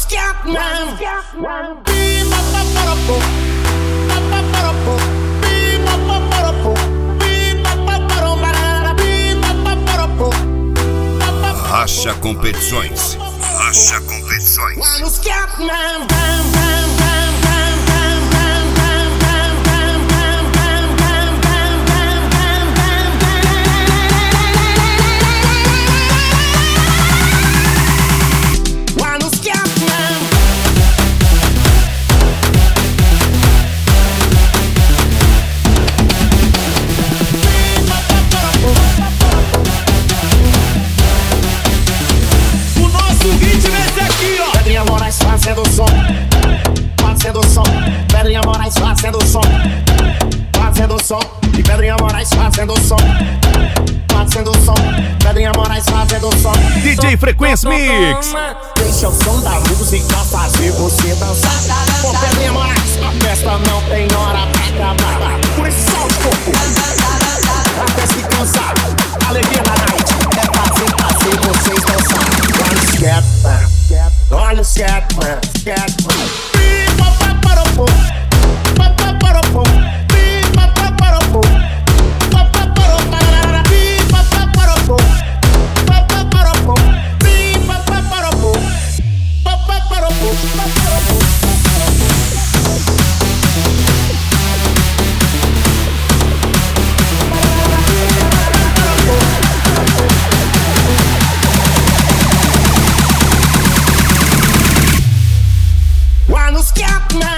Scatman. Racha Competições. Racha Competições. Pedrinha Moraes fazendo som, fazendo som. Pedrinha Moraes fazendo som, fazendo som. E Pedrinha Moraes fazendo som, fazendo som. Pedrinha Moraes fazendo som. DJ Frequência Mix. Deixa o som da música fazer você dançar. Com Pedrinha Moraes, a festa não tem hora pra acabar. Por esse sol de corpo, até se cansar. A alegria da night é fazer vocês dançar. Olha o Scatman, olha o Scatman, Scatman. Scatman.